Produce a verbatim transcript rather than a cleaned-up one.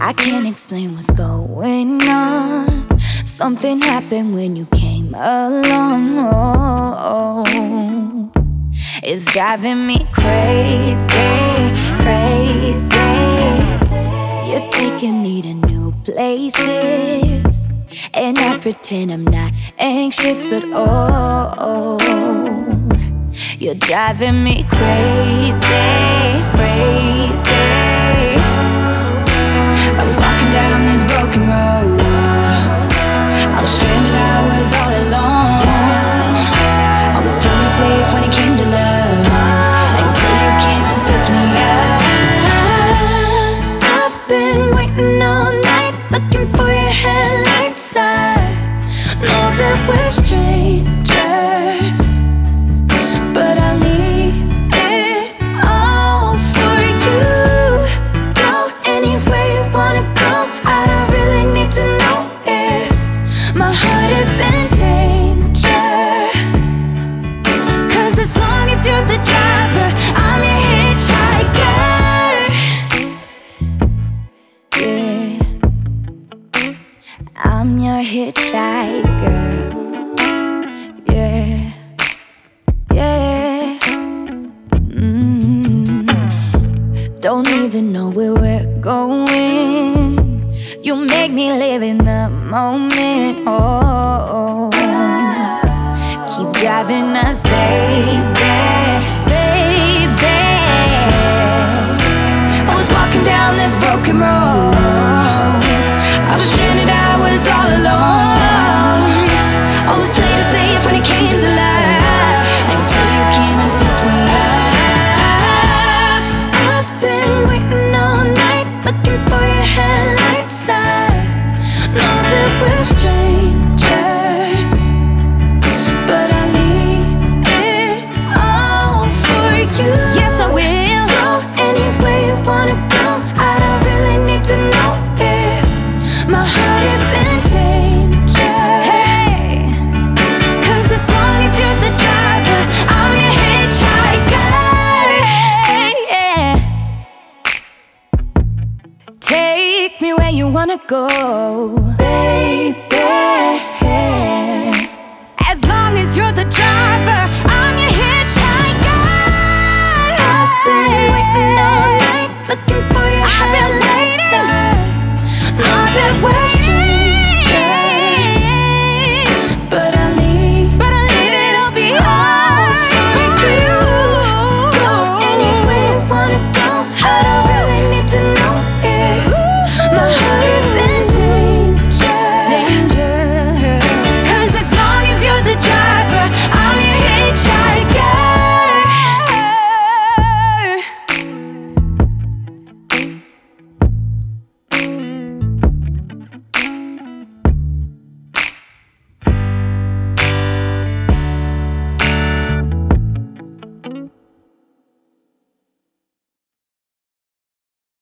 I can't explain what's going on. Something happened when you came along. Oh, it's driving me crazy, crazy. You're taking me to new places, and I pretend I'm not anxious, but oh, you're driving me crazy, crazy. I was walking down this broken road. I was stranded, I was all alone. I was playing it safe when it came to love, until you came and picked me up. I've been waiting all night, looking for your headlights. I know that we're strangers, but I leave it all for you. Go anywhere you wanna go. I don't really need to know if my heart is in danger, 'cause as long as you're the driver, I'm your hitchhiker. Yeah, I'm your hitchhiker. Yeah, yeah. Mm. Don't even know where we're going. You make me live in the moment. Oh, keep driving us, baby, baby. I was walking down this broken road. I was stranded, I was all alone. I was playing it safe when it came to love, until you came and picked me up. I've been waiting all night, looking for your headlights. I know that we're strangers, but I leave it all for you. Yes, I will. Go anywhere you wanna go. I don't really need to know if my heart is in danger. Hey, 'cause as long as you're the driver, I'm your hitchhiker. Hey, yeah. Take me where you wanna go, baby. As long as you're the driver, I'm your hitchhiker.